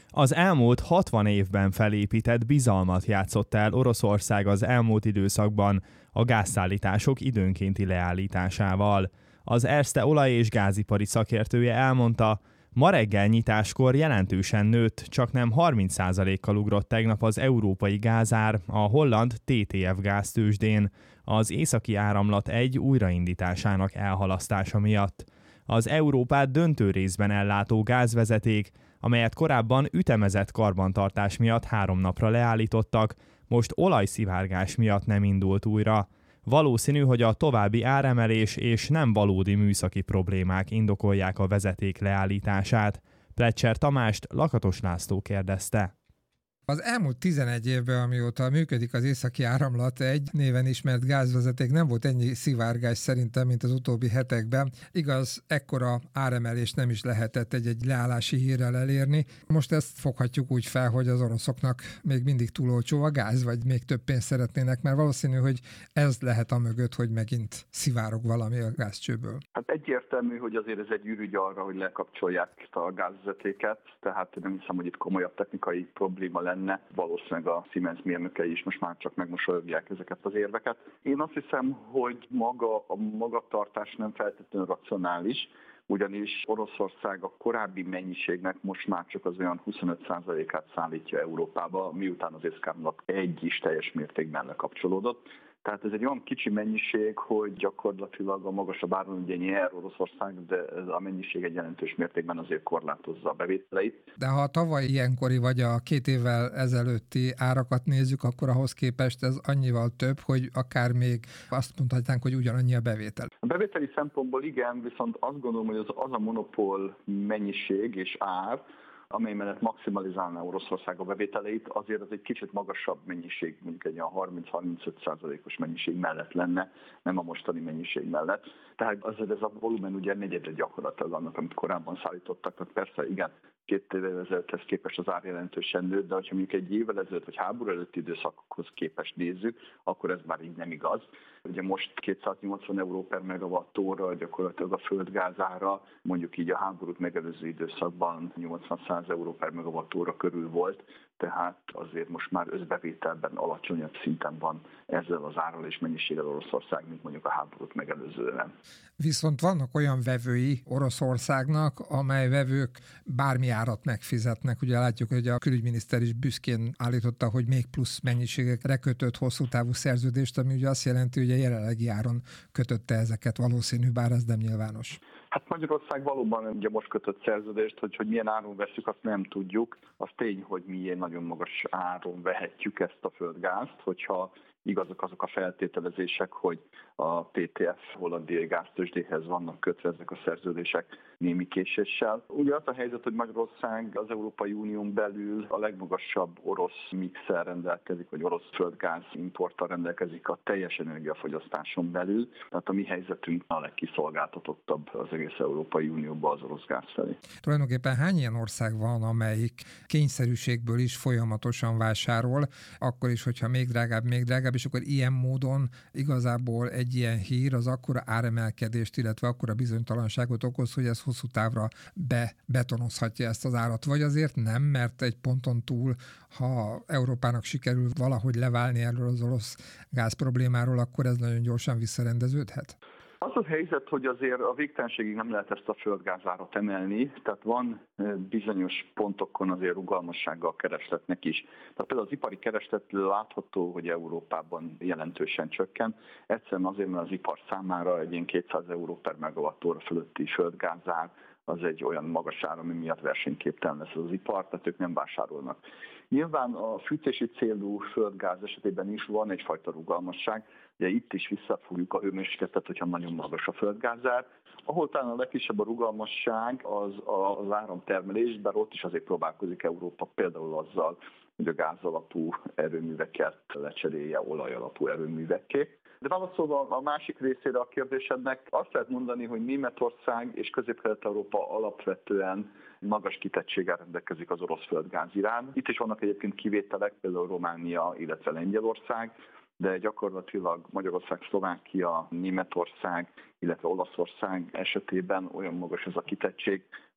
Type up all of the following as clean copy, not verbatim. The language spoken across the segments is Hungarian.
Az elmúlt 60 évben felépített bizalmat játszott el Oroszország az elmúlt időszakban a gázszállítások időnkénti leállításával. Az Erste olaj- és gázipari szakértője elmondta, ma reggel nyitáskor jelentősen nőtt, csaknem 30%-kal ugrott tegnap az európai gázár a holland TTF gáztőzsdén az északi áramlat 1 újraindításának elhalasztása miatt. Az Európát döntő részben ellátó gázvezeték, amelyet korábban ütemezett karbantartás miatt 3 napra leállítottak, most olajszivárgás miatt nem indult újra. Valószínű, hogy a további áremelés és nem valódi műszaki problémák indokolják a vezeték leállítását. Pletcher Tamást Lakatos László kérdezte. Az elmúlt 11 évben, amióta működik az északi áramlat, egy néven ismert gázvezeték, nem volt ennyi szivárgás szerintem, mint az utóbbi hetekben. Igaz, ekkora áremelést nem is lehetett egy leállási hírrel elérni. Most ezt foghatjuk úgy fel, hogy az oroszoknak még mindig túl olcsó a gáz, vagy még több pénzt szeretnének, mert valószínű, hogy ez lehet a mögött, hogy megint szivárog valami a gázcsőből. Hát egyértelmű, hogy azért ez egy ürügy arra, hogy lekapcsolják a gázvezetéket, tehát nem hiszem, hogy itt komolyabb technikai probléma lenne. Valószínűleg a Siemens mérnökei is most már csak megmosolyogják ezeket az érveket. Én azt hiszem, hogy maga a magatartás nem feltétlenül racionális, ugyanis Oroszország a korábbi mennyiségnek most már csak az olyan 25%-át szállítja Európába, miután az északi áramlat 1 is teljes mértékben lekapcsolódott. Tehát ez egy olyan kicsi mennyiség, hogy gyakorlatilag a magasabb áron ugye nyer Oroszország, de ez a mennyiség egy jelentős mértékben azért korlátozza a bevételeit. De ha a tavaly ilyenkori vagy a 2 évvel ezelőtti árakat nézzük, akkor ahhoz képest ez annyival több, hogy akár még azt mondhatnánk, hogy ugyanannyi a bevétel. A bevételi szempontból igen, viszont azt gondolom, hogy az a monopól mennyiség és ár, amely mellett maximalizálná Oroszország a bevételeit, azért az egy kicsit magasabb mennyiség, mondjuk egy olyan 30-35%-os mennyiség mellett lenne, nem a mostani mennyiség mellett. Tehát azért ez a volumen ugye negyedre gyakorlatilag annak, amit korábban szállítottak. Tehát persze igen, 2 évvel ezelőtthez képest az ár jelentősen nőtt, de ha mondjuk egy évvel ezelőtt vagy háború előtti időszakhoz képest nézzük, akkor ez már így nem igaz. Ugye most 280 euró per megawattóra gyakorlatilag a földgázára, mondjuk így a háborút megelőző időszakban 80-100 euró per megawattóra körül volt, tehát azért most már összbevételben alacsonyabb szinten van ezzel az árral és mennyiséggel Oroszország, mint mondjuk a háborút megelőzően. Viszont vannak olyan vevői Oroszországnak, amely vevők bármi árat megfizetnek. Ugye látjuk, hogy a külügyminiszter is büszkén állította, hogy még plusz mennyiségekre kötött hosszú távú szerződést, ami ugye azt jelenti, hogy a jelenlegi áron kötötte ezeket valószínű, bár ez nem nyilvános. Hát Magyarország valóban ugye most kötött szerződést, hogy milyen áron veszük, azt nem tudjuk. Az tény, hogy mi nagyon magas áron vehetjük ezt a földgázt, hogyha igazak azok a feltételezések, hogy a TTF hollandiai gáztőzsdéhez vannak kötve ezek a szerződések némi késéssel. Ugye az a helyzet, hogy Magyarország az Európai Unión belül a legmagasabb orosz mixel rendelkezik, vagy orosz földgáz importtal rendelkezik a teljes energiafogyasztáson belül. Tehát a mi helyzetünk a legkiszolgáltatottabb az egész Európai Unióban az orosz gáz felé. Tulajdonképpen hány ilyen ország van, amelyik kényszerűségből is folyamatosan vásárol, akkor is, hogyha még drágább, és akkor ilyen módon igazából egy ilyen hír az akkora áremelkedést, illetve akkora bizonytalanságot okoz, hogy ez hosszú távra betonozhatja ezt az árat. Vagy azért nem, mert egy ponton túl, ha Európának sikerül valahogy leválni erről az orosz gáz problémáról, akkor ez nagyon gyorsan visszarendeződhet? Az a helyzet, hogy azért a végtelenségig nem lehet ezt a földgázárat emelni, tehát van bizonyos pontokon azért rugalmassága a keresletnek is. Tehát például az ipari kereslet látható, hogy Európában jelentősen csökken. Egyszerűen azért, mert az ipar számára egy ilyen 200 euró per megawattóra fölötti földgázár az egy olyan magas ár, ami miatt versenyképtelen lesz az ipar, tehát ők nem vásárolnak. Nyilván a fűtési célú földgáz esetében is van egyfajta rugalmasság, ugye itt is visszafogjuk a hőmérsékletet, hogyha nagyon magas a földgázár. Ahol talán a legkisebb a rugalmasság az áramtermelés, bár ott is azért próbálkozik Európa például azzal, hogy a gáz alapú erőműveket lecserélje olaj alapú erőművekké. De válaszolva a másik részére a kérdésednek, azt lehet mondani, hogy Németország és Közép-Kelet-Európa alapvetően magas kitettséggel rendelkezik az orosz földgáz iránt. Itt is vannak egyébként kivételek, például Románia, illetve Lengyelország, de gyakorlatilag Magyarország, Szlovákia, Németország, illetve Olaszország esetében olyan magas ez a kitettség,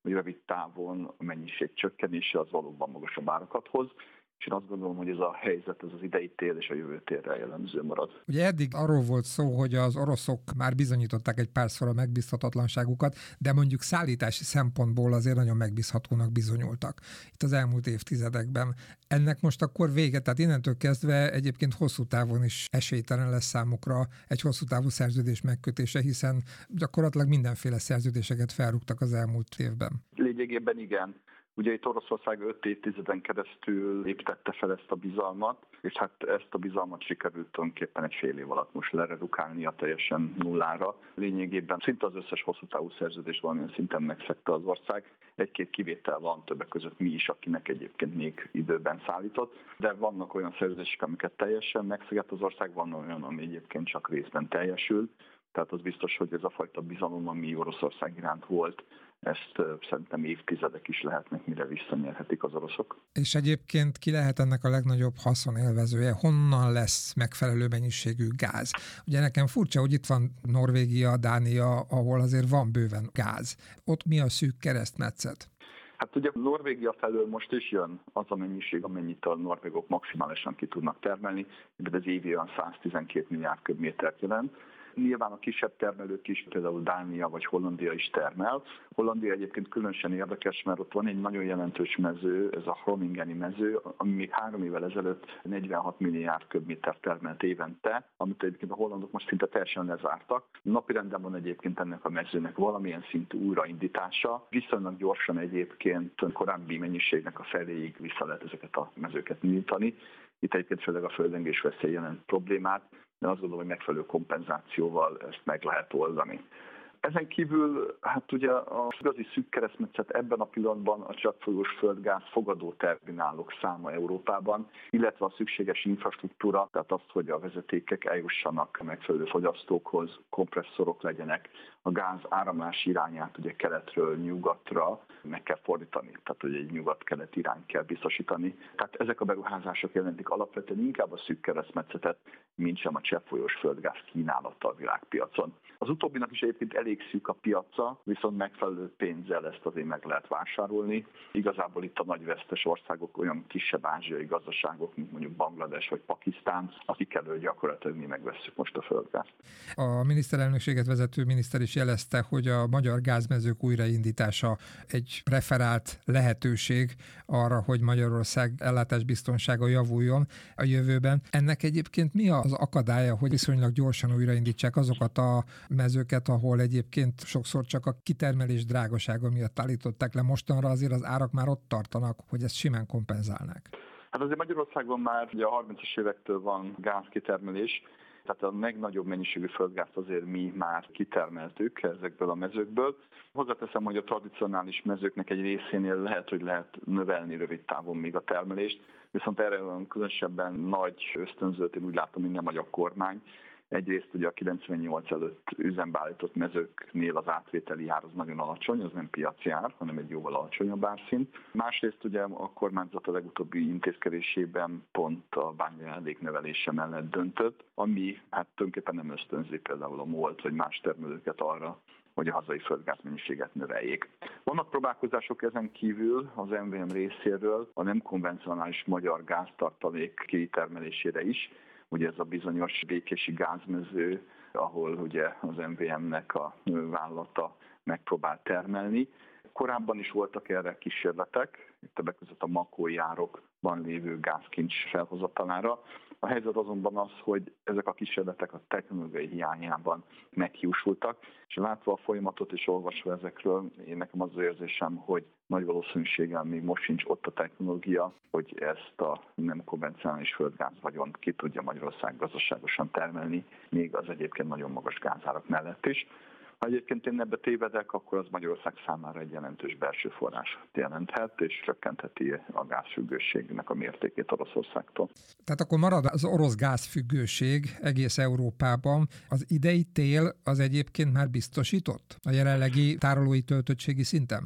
hogy rövid távon a mennyiség csökkenése az valóban magasabb árakat hoz, és én azt gondolom, hogy ez a helyzet, ez az idei tél és a jövő télre jellemző marad. Ugye eddig arról volt szó, hogy az oroszok már bizonyították egy párszor a megbízhatatlanságukat, de mondjuk szállítási szempontból azért nagyon megbízhatónak bizonyultak itt az elmúlt évtizedekben. Ennek most akkor vége, tehát innentől kezdve egyébként hosszú távon is esélytelen lesz számukra egy hosszú távú szerződés megkötése, hiszen gyakorlatilag mindenféle szerződéseket felrúgtak az elmúlt évben. Lényegében igen. Ugye itt Oroszország 5 évtizeden keresztül építette fel ezt a bizalmat, és hát ezt a bizalmat sikerült tulajdonképpen egy fél év alatt most leredukálnia teljesen nullára. Lényegében szinte az összes hosszú távú szerződést valamilyen szinten megszegte az ország. Egy-két kivétel van, többek között mi is, akinek egyébként még időben szállított, de vannak olyan szerződések, amiket teljesen megszegett az ország, van olyan, ami egyébként csak részben teljesül. Tehát az biztos, hogy ez a fajta bizalom, ami Oroszország iránt volt, ezt szerintem évtizedek is lehetnek, mire visszanyerhetik az oroszok. És egyébként ki lehet ennek a legnagyobb haszonélvezője? Honnan lesz megfelelő mennyiségű gáz? Ugye nekem furcsa, hogy itt van Norvégia, Dánia, ahol azért van bőven gáz. Ott mi a szűk keresztmetszet? Hát ugye Norvégia felől most is jön az a mennyiség, amennyit a norvégok maximálisan ki tudnak termelni, mert ez évi olyan 112 milliárd köbmétert jelent. Nyilván a kisebb termelők is, például Dánia vagy Hollandia is termel. Hollandia egyébként különösen érdekes, mert ott van egy nagyon jelentős mező, ez a Groningeni mező, ami még 3 évvel ezelőtt 46 milliárd köbméter termelt évente, amit egyébként a hollandok most szinte teljesen lezártak. Napirenden van egyébként ennek a mezőnek valamilyen szintű újraindítása. Viszonylag gyorsan egyébként korábbi mennyiségnek a feléig vissza lehet ezeket a mezőket nyújtani. Itt egyébként főleg a földrengés veszély jelent problémát, de azt gondolom, hogy megfelelő kompenzációval ezt meg lehet oldani. Ezen kívül, hát ugye az igazi szűk keresztmetszet ebben a pillanatban a cseppfolyós földgáz fogadó terminálok száma Európában, illetve a szükséges infrastruktúra, tehát azt, hogy a vezetékek eljussanak megfelelő fogyasztókhoz, kompresszorok legyenek, a gáz áramlás irányát ugye keletről nyugatra meg kell fordítani, tehát hogy egy nyugat-kelet irányt kell biztosítani. Tehát ezek a beruházások jelentik alapvetően inkább a szűk keresztmetszetet, mint sem a cseppfolyós földgáz kínálata a világpiacon. Az utóbbinak is egyébként elég szűk a piaca, viszont megfelelő pénzzel ezt azért meg lehet vásárolni. Igazából itt a nagy vesztes országok olyan kisebb ázsiai gazdaságok, mint mondjuk Banglades vagy Pakisztán, akik elől gyakorlatilag mi megvesszük most a földgázt. A miniszterelnökséget vezető miniszter is jelezte, hogy a magyar gázmezők újraindítása egy preferált lehetőség arra, hogy Magyarország ellátásbiztonsága javuljon a jövőben. Ennek egyébként mi az akadálya, hogy viszonylag gyorsan újraindítsák azokat a mezőket, ahol egyébként sokszor csak a kitermelés drágasága miatt állították le? Mostanra azért az árak már ott tartanak, hogy ezt simán kompenzálnák. Hát azért Magyarországon már ugye a 30-as évektől van gázkitermelés, tehát a legnagyobb mennyiségű földgázt azért mi már kitermeltük ezekből a mezőkből. Hozzáteszem, hogy a tradicionális mezőknek egy részénél lehet növelni rövid távon még a termelést, viszont erre olyan különösebben nagy ösztönzőt én úgy látom, hogy nem a kormány. Egyrészt ugye a 98 előtt üzembe állított mezőknél az átvételi ár az nagyon alacsony, az nem piaci ár, hanem egy jóval alacsonyabb árszint. Másrészt ugye a kormányzat a legutóbbi intézkedésében pont a bányjajándék növelése mellett döntött, ami hát tulajdonképpen nem ösztönzi például a MOL-t vagy más termelőket arra, hogy a hazai földgázmennyiséget növeljék. Vannak próbálkozások ezen kívül az MVM részéről a nem konvencionális magyar gáztartalék kitermelésére is. Ugye ez a bizonyos békési gázmező, ahol ugye az MVM-nek a vállalata megpróbál termelni. Korábban is voltak erre kísérletek, többek között a makói árokban lévő gázkincs felhozatalára. A helyzet azonban az, hogy ezek a kísérletek a technológiai hiányában meghiúsultak, és látva a folyamatot és olvasva ezekről, én nekem az érzésem, hogy nagy valószínűséggel még most sincs ott a technológia, hogy ezt a nem konvencionális földgáz vagyont ki tudja Magyarország gazdaságosan termelni, még az egyébként nagyon magas gázárak mellett is. Ha egyébként én ebbe tévedek, akkor az Magyarország számára egy jelentős belső forrás jelenthet, és csökkentheti a gázfüggőségnek a mértékét Oroszországtól. Tehát akkor marad az orosz gázfüggőség egész Európában. Az idei tél az egyébként már biztosított a jelenlegi tárolói töltöttségi szinten?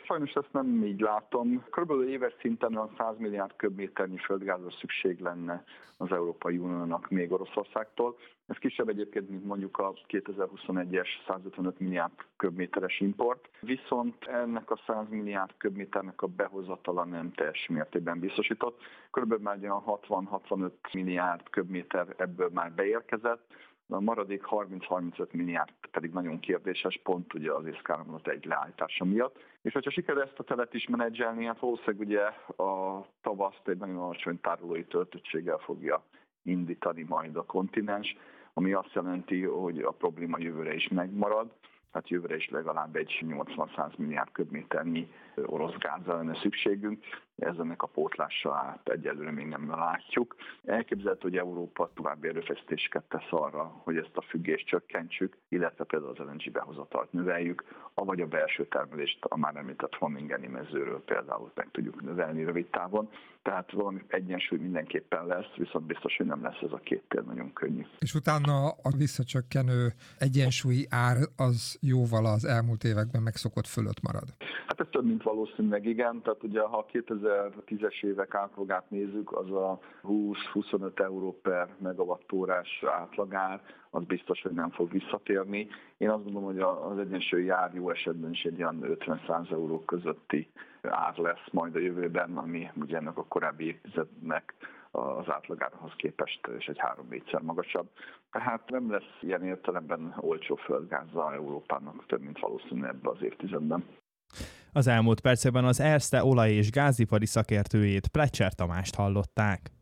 sajnos ezt nem így látom. Körülbelül éves szinten olyan 100 milliárd köbméternyi földgázra szükség lenne az Európai Uniónak még Oroszországtól. Ez kisebb egyébként, mint mondjuk a 2021-es 155 milliárd köbméteres import. Viszont ennek a 100 milliárd köbméternek a behozatala nem teljes mértékben biztosított. Körülbelül már olyan 60-65 milliárd köbméter ebből már beérkezett. A maradék 30-35 milliárd pedig nagyon kérdéses, pont ugye az észkáramlat egy leállítása miatt. És hogyha sikerül ezt a telet is menedzselni, hát valószínűleg ugye a tavaszt egy nagyon alacsony tárolói töltöttséggel fogja indítani majd a kontinens, ami azt jelenti, hogy a probléma jövőre is megmarad, hát jövőre is legalább egy 80-100 milliárd köbméternyi orosz gázra lenne szükségünk. Ennek a pótlását egyelőre még nem látjuk. Elképzelhető, hogy Európa további erőfeszítéseket tesz arra, hogy ezt a függést csökkentsük, illetve például az LNG behozatalt növeljük, avagy a belső termelést a már említett Vamingeni mezőről például meg tudjuk növelni rövid távon. Tehát valami egyensúly mindenképpen lesz, viszont biztos, hogy nem lesz ez a két tér nagyon könnyű. És utána a visszacsökkenő egyensúlyi ár az jóval az elmúlt években megszokott fölött marad. Hát ez több, mint valószínűleg igen. Tehát ugye, ha 2010-es évek átlagát nézzük, az a 20-25 euró per megawattórás átlagár, az biztos, hogy nem fog visszatérni. Én azt gondolom, hogy az egyensúlyi ár jó esetben is egy olyan 50-100 euró közötti ár lesz majd a jövőben, ami ugye ennek a korábbi évtizednek az átlagárahoz képest és egy 3-4-szer magasabb. Tehát nem lesz ilyen értelemben olcsó földgázzal Európának több, mint valószínű ebben az évtizedben. Az elmúlt percekben az Erste olaj- és gázipari szakértőjét, Plecser Tamást hallották.